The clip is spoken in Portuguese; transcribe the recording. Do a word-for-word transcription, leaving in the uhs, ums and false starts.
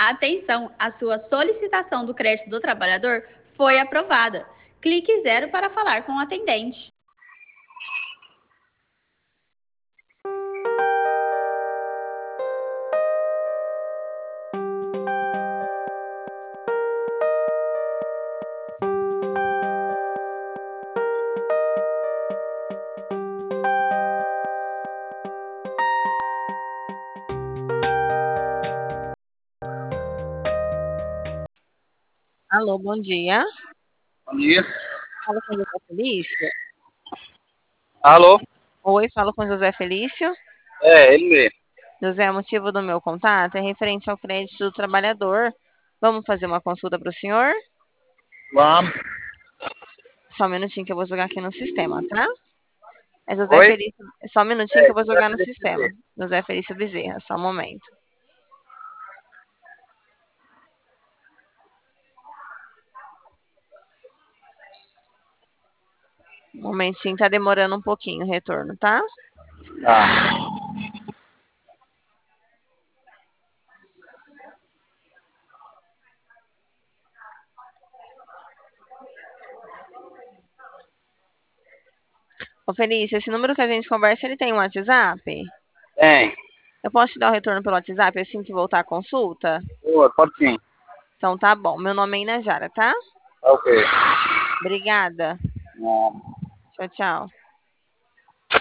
Atenção, a sua solicitação do crédito do trabalhador foi aprovada. Clique zero para falar com o atendente. Alô, bom dia. Bom dia. Fala com o José Felício. Alô? Oi, falo com o José Felício. É, ele mesmo. José, o motivo do meu contato é referente ao crédito do trabalhador. Vamos fazer uma consulta para o senhor? Vamos. Só um minutinho que eu vou jogar aqui no sistema, tá? É José Oi? Felício. Só um minutinho É, que eu vou José jogar no Felício sistema. Bezerra. José Felício Bezerra, só um momento. Um momentinho, tá demorando um pouquinho o retorno, tá? Tá. Ô, Felício, esse número que a gente conversa, ele tem um WhatsApp? Tem. Eu posso te dar o retorno pelo WhatsApp assim que voltar a consulta? Boa, pode sim. Então tá bom. Meu nome é Inajara, tá? Ok. Obrigada. Não. Tchau, tchau.